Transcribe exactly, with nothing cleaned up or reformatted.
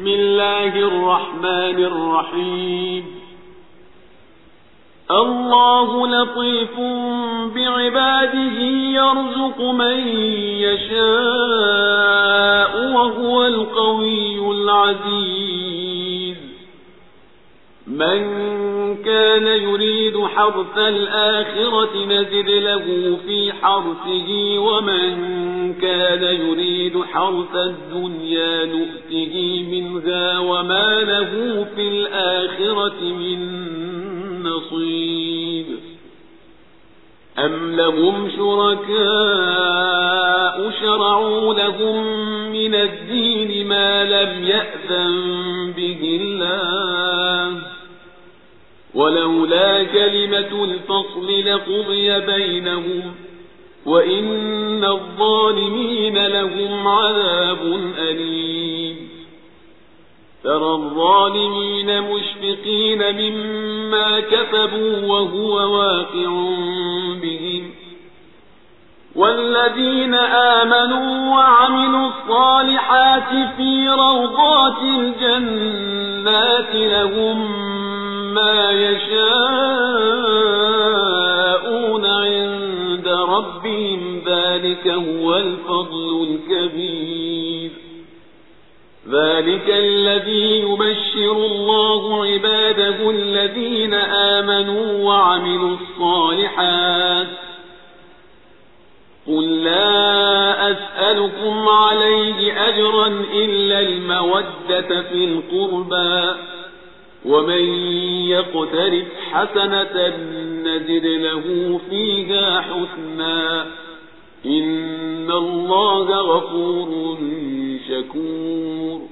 بسم الله الرحمن الرحيم الله لطيف بعباده يرزق من يشاء وهو القوي العزيز من كان يريد حرث الآخرة نزد له في حرثه ومن كان يريد حرث الدنيا نؤته منها وما له في الآخرة من نصيب أم لهم شركاء شرعوا لهم من الدين ما لم يأذن به الله ولولا كلمة الفصل لقضي بينهم وإن الظالمين لهم عذاب أليم ترى الظالمين مشفقين مما كسبوا وهو واقع بهم والذين آمنوا وعملوا الصالحات في روضات الجنات لهم ما يشاءون عند ربهم ذلك هو الفضل الكبير ذلك الذي يبشر الله عباده الذين آمنوا وعملوا الصالحات قل لا أسألكم عليه أجرا إلا المودة في القربى ومن يقترف حسنة نزد له فيها حسنا إن الله غفور شكور